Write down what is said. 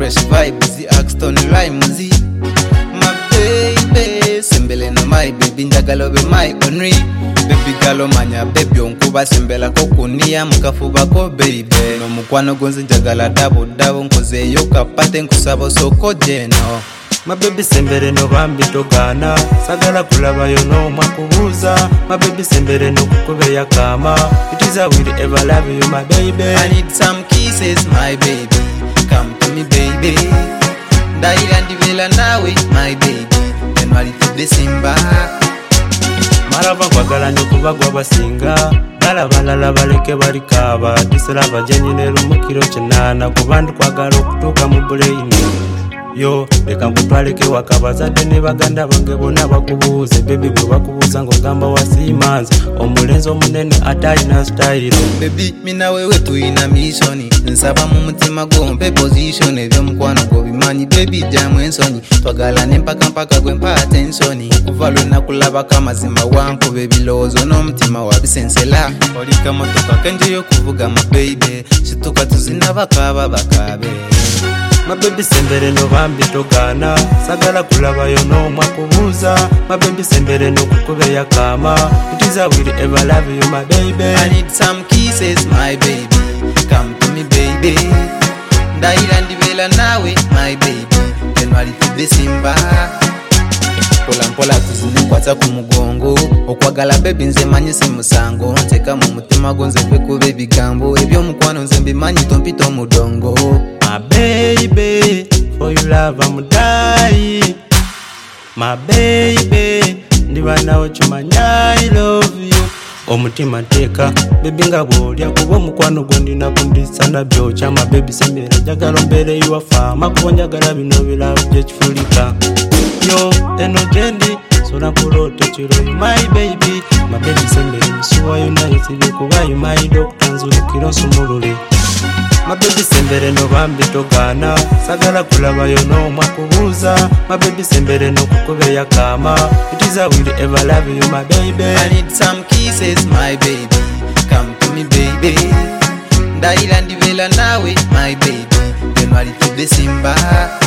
fresh vibes, Axton rhymes. My baby, sembele no my baby, njagala be my only. Baby galo manya baby onkuba sembela kokunia mukafuba ko baby. No mukwano gonze njagala dabo nkoze yoka pate nkusabo soko jeno. My baby sembere no bambi togana sagala kulaba yo no makubuza. My baby sembere no kukubeya kama. It is I will ever love you my baby. I need some kisses my baby, come to me baby. Daira ndivela nawe my baby, January to December. Marava kwagala nyokuba gwabasinga gala balala baleke balikaba tisera bajenyine rumukiro kinana kubandu kwagala okutuka mu brain. Yo leka nkutwaleke wakabazadde ne baganda bange bonna bakubuuze baby bwe bakubuuza ng'ogamba wasiimanzi omulenzi omunene atalina style. Baby mina wewe tuyina mission, nsaba mu mutima gompe position ebyomukwano gobimanyi baby jamu ensonyi twagala nempaka gwe mpa attention kuva lwena kulaba kamazima wankuba ebirowoozo n'omutima wabisensela olika motoka kenje y'okuvuga mu baby situka tuzina bakaba bakabe. My baby sembere no bambi togana sagala kulaba yo no makubuza. My baby sembere no kukubeya kama. It is I will ever love you my baby. I need some kisses my baby, come to me baby. Daira ndivela nawe my baby, January to December. Mpola tuzinekwata ku mugongo okwagala baby nze manyi si musango nteka mu mutima gonze kwekuba ebigambo ebyomukwano nze mbimanyi tompita omudongo. My baby, for you love I'm die. My baby, ndiba nawe chumanya I love you. Omutima teka, baby nga bwolya kuba omukwano gwendina kundisana byocha. My baby sembera njagala mbere yuwafama kuba njagala bino birawo gyekifulika. Yo, eno jendi, sona kulote chiro my baby. My baby sembera msuwa yunaisibi kuba you my doctor nzulukiro nsumulule. My baby sembere no bambi togana sagala kulaba yo no makubuza. My baby sembere no kukubeya kama. It is I will ever love you my baby. I need some kisses my baby, come to me baby. Daira ndivela nawe my baby, January to December.